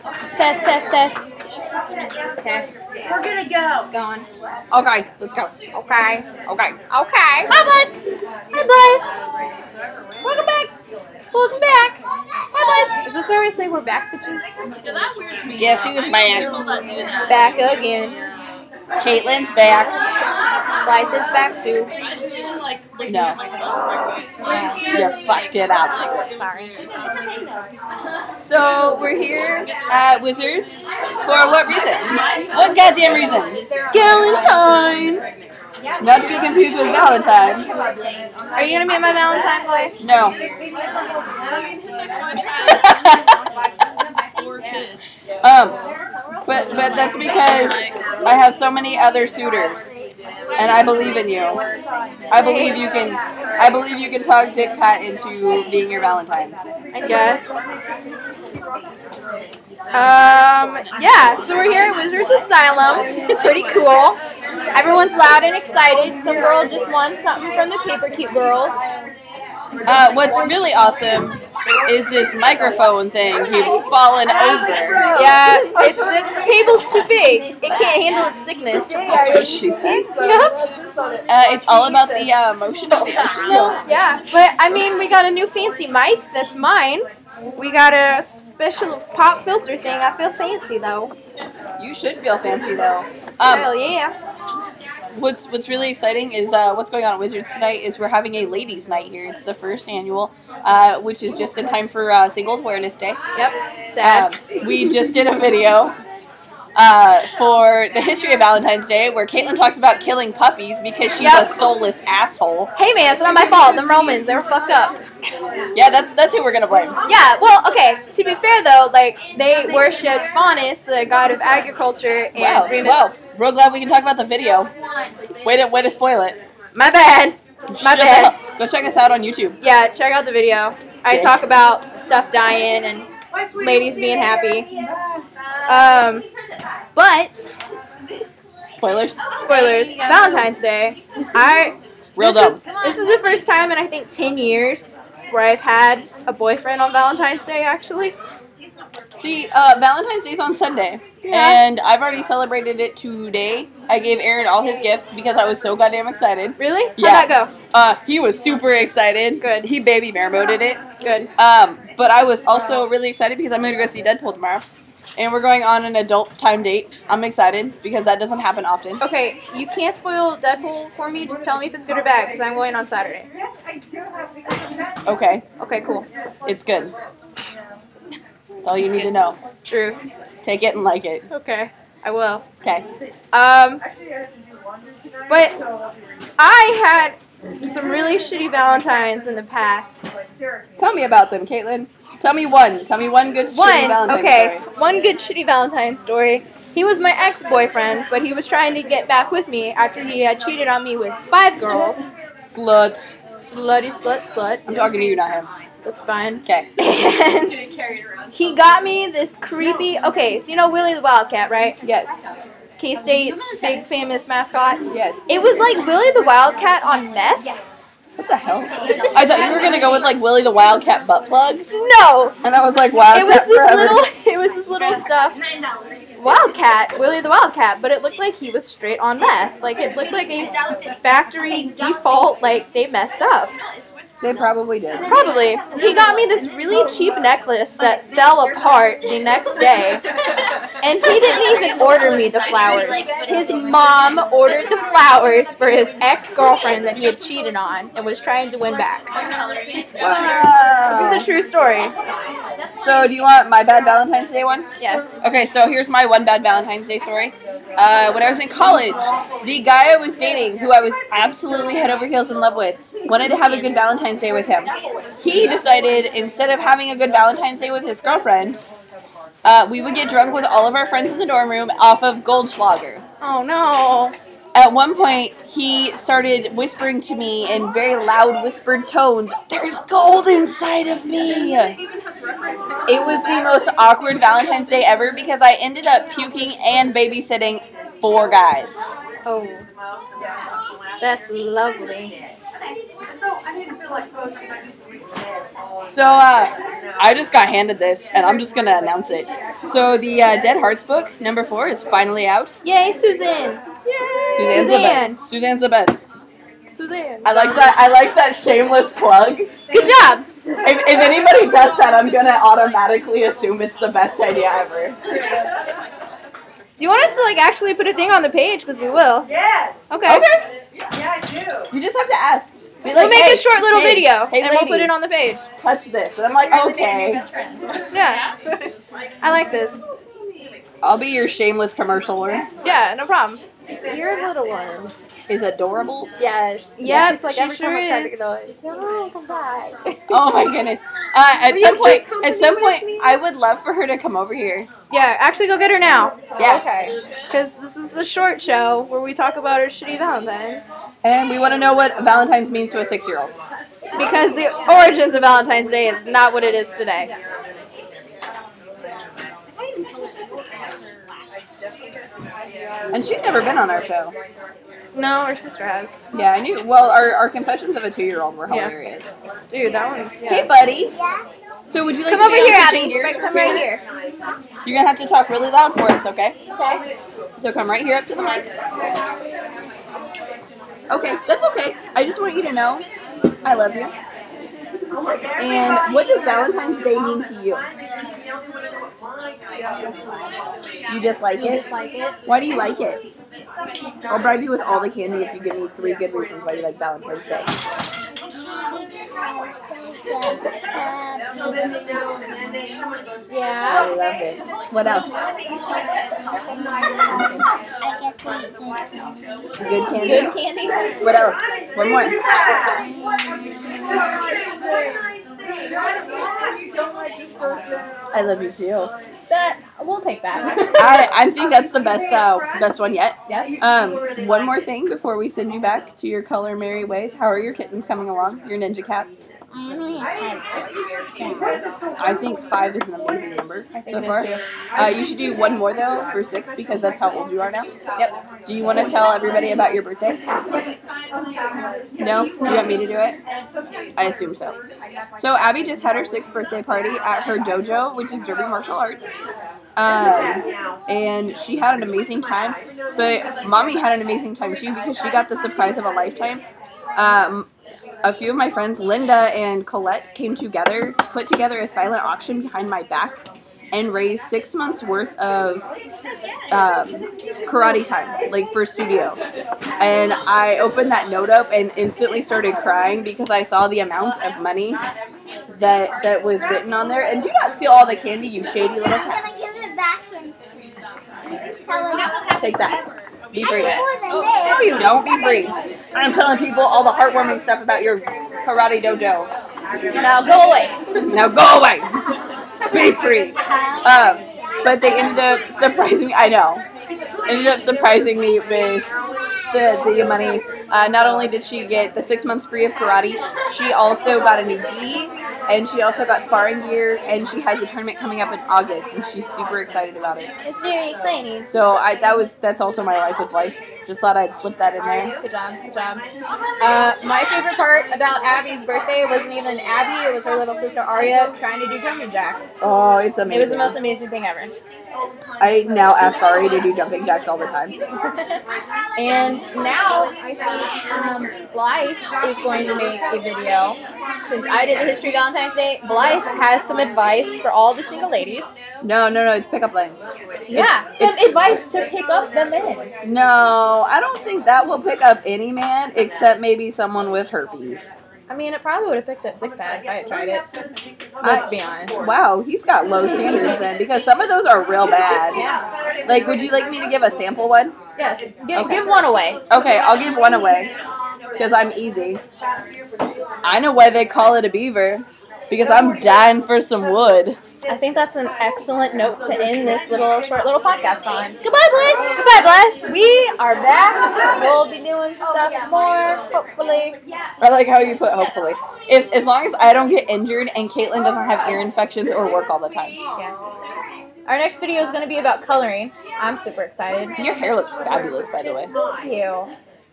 Test, test, test. Okay. We're gonna go. It's going. Okay, let's go. Okay. Okay. Okay. Hi, bud. Hi, bud. Welcome back. Welcome back. Hi, bud. Is this where we say we're back, bitches? Yeah, that weirds me. Yes, he was back. Back again. Caitlin's back. Life is back too. No. You fucked it up. Sorry. So, we're here at Wizards for what reason? What goddamn reason? Valentine's. Not to be confused with Valentine's. Are you gonna be my Valentine's wife? No. But that's because I have so many other suitors, and I believe in you. I believe you can talk Dick Pat into being your Valentine. I guess. Yeah, so we're here at Wizards Asylum. It's pretty cool. Everyone's loud and excited. Some girl just won something from the Paper Cute Girls. What's really awesome is this microphone thing keeps falling over. Yeah, the table's too big. It can't handle its thickness. That's what she said. Yep. It's all about the motion of the ocean. Yeah, but I mean, we got a new fancy mic. That's mine. We got a special pop filter thing. I feel fancy though. You should feel fancy though. Hell yeah. What's really exciting is what's going on at Wizards tonight is we're having a ladies' night here. It's the first annual, which is just in time for Singles Awareness Day. Yep. Sad. We just did a video for the history of Valentine's Day where Caitlin talks about killing puppies because she's a soulless asshole. Hey man, it's not my fault. Them Romans, they were fucked up. Yeah, that's who we're gonna blame. Yeah, well, okay. To be fair though, like they worshipped Faunus, the god of agriculture, and Remus. Wow. Real glad we can talk about the video. Way to spoil it. My bad. My bad. Go check us out on YouTube. Yeah, check out the video. I talk about stuff dying and ladies being happy. But Spoilers. Valentine's Day. This is the first time in I think 10 years where I've had a boyfriend on Valentine's Day actually. See, Valentine's Day's on Sunday, and I've already celebrated it today. I gave Aaron all his gifts because I was so goddamn excited. Really? Yeah. How'd that go? He was super excited. Good. He baby bear moded it. Good. But I was also really excited because I'm going to go see Deadpool tomorrow. And we're going on an adult time date. I'm excited because that doesn't happen often. Okay, you can't spoil Deadpool for me. Just tell me if it's good or bad because I'm going on Saturday. Okay. Okay, cool. It's good. That's all you need to know. Truth. Take it and like it. Okay, I will. Okay. But I had some really shitty Valentines in the past. Tell me about them, Caitlin. Tell me one. Tell me one good shitty Valentine story. One good shitty Valentine story. He was my ex-boyfriend, but he was trying to get back with me after he had cheated on me with 5 girls. Slut. Slutty slut. I'm talking to you, not him. That's fine. Okay. And he got me this creepy... Okay, so you know Willie the Wildcat, right? Yes. K-State's big famous mascot? Yes. It was like Willie the Wildcat on meth. What the hell? I thought you were gonna go with like Willie the Wildcat butt plug. No! And I was like, Wildcat It was this little stuffed Wildcat, Willie the Wildcat, but it looked like he was straight on meth. Like it looked like a factory default, like they messed up. They probably did. Probably. He got me this really cheap necklace that fell apart the next day. And he didn't even order me the flowers. His mom ordered the flowers for his ex-girlfriend that he had cheated on and was trying to win back. This is a true story. So, do you want my bad Valentine's Day one? Yes. Okay, so here's my one bad Valentine's Day story. When I was in college, the guy I was dating, who I was absolutely head over heels in love with, wanted to have a good Valentine's Day with him. He decided, instead of having a good Valentine's Day with his girlfriend, we would get drunk with all of our friends in the dorm room off of Goldschlager. Oh, no. At one point, he started whispering to me in very loud whispered tones, "There's gold inside of me!" It was the most awkward Valentine's Day ever because I ended up puking and babysitting 4 guys. Oh. That's lovely. So, I just got handed this, and I'm just gonna announce it. So, the Dead Hearts book, number 4, is finally out. Yay, Susan! Yay! Suzanne. Suzanne's the best. Suzanne. I like that shameless plug. Good job! If anybody does that, I'm gonna automatically assume it's the best idea ever. Do you want us to like actually put a thing on the page? Because we will. Yes. Okay. Yeah, I do. You just have to ask. Be like, We'll make hey, a short little video hey, and we'll put ladies, it on the page. touch this. And I'm like, okay. Yeah. I like this. I'll be your shameless commercial worm. Yeah, no problem. You're a little worm. Is adorable. Yes. Yeah, Yep. Like every time I try to get away. No, come back. Oh my goodness. At some point, I would love for her to come over here. Yeah, actually go get her now. Yeah. Okay. Because this is the short show where we talk about our shitty Valentines. And we want to know what Valentine's means to a 6-year-old. Because the origins of Valentine's Day is not what it is today. And she's never been on our show. No, her sister has. Yeah, I knew. Well, our confessions of a 2-year-old were hilarious. Dude, that one. Yeah. Hey, buddy. So would you like Come to over be on here, Switching Abby. Gears Come for right me? here. You're going to have to talk really loud for us, okay? Okay. So come right here up to the mic. Okay, that's okay. I just want you to know I love you. And what does Valentine's Day mean to you? You just like it? Why do you like it? I'll bribe you with all the candy if you give me 3 good reasons why you like Valentine's Day. Yeah. I love it. What else? Good candy? Good candy. What else? One more. I love you too. That we'll take that. I think that's the best one yet. Yeah. One more thing before we send you back to your color merry ways. How are your kittens coming along? Your ninja cats? I think 5 is an amazing number so far. You should do one more though for 6 because that's how old you are now. Yep. Do you want to tell everybody about your birthday? No? You want me to do it? I assume so. So Abby just had her 6th birthday party at her dojo, which is Derby Martial Arts. And she had an amazing time, but Mommy had an amazing time too because she got the surprise of a lifetime. A few of my friends, Linda and Colette, came together, put together a silent auction behind my back, and raised 6 months worth of karate time, like for studio. And I opened that note up and instantly started crying because I saw the amount of money that was written on there. And do not steal all the candy, you shady little cat. I'm gonna give it back and Take that. Be free. more than this. No, you don't. Be free. I'm telling people all the heartwarming stuff about your karate dojo. Now go away. Now go away. Be free. But they ended up surprising me. I know. Ended up surprising me with the money. Not only did she get the 6 months free of karate, she also got a new gi, and she also got sparring gear, and she has a tournament coming up in August, and she's super excited about it. It's very exciting. So that's also my life with life. Just thought I'd slip that in there. Good job. Good job. My favorite part about Abby's birthday wasn't even Abby. It was her little sister Aria trying to do jumping jacks. Oh, it's amazing. It was the most amazing thing ever. I now ask Ari to do jumping jacks all the time. And now I think Blythe is going to make a video. Since I did the history of Valentine's Day, Blythe has some advice for all the single ladies. No, it's pickup lines. Yeah, some advice to pick up the men. No, I don't think that will pick up any man except maybe someone with herpes. I mean, it probably would have picked up Dick Pad if I had tried it. Let's be honest. Wow, he's got low standards then because some of those are real bad. Yeah. Like, would you like me to give a sample one? Yes. Give one away. Okay, I'll give one away because I'm easy. I know why they call it a beaver because I'm dying for some wood. I think that's an excellent note to end this short little podcast on. Goodbye, Blythe. Goodbye, Blythe. We are back. We'll be doing stuff more, hopefully. I like how you put hopefully. As long as I don't get injured and Caitlin doesn't have ear infections or work all the time. Yeah. Our next video is going to be about coloring. I'm super excited. Your hair looks fabulous, by the way. Thank you.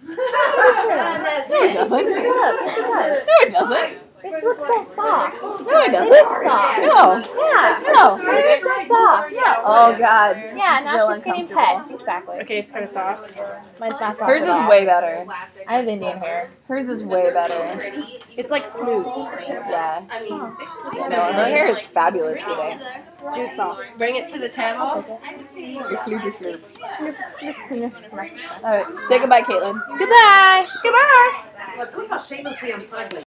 No, it doesn't. Look, yes, it does. No, it doesn't. It looks so soft. No, it doesn't. Soft. No. Yeah. No. It's not soft. No. Oh God. Yeah, It's now real she's getting uncomfortable. pet. Exactly. Okay, it's kind of soft. Mine's not soft. Hers at is all. way better. I have Indian hair. Hers is way better. It's like smooth. Yeah. No, her hair is fabulous today. Smooth soft. Bring it to the table. Alright, say goodbye, Caitlin. Goodbye. Goodbye. Look how shamelessly I'm ugly.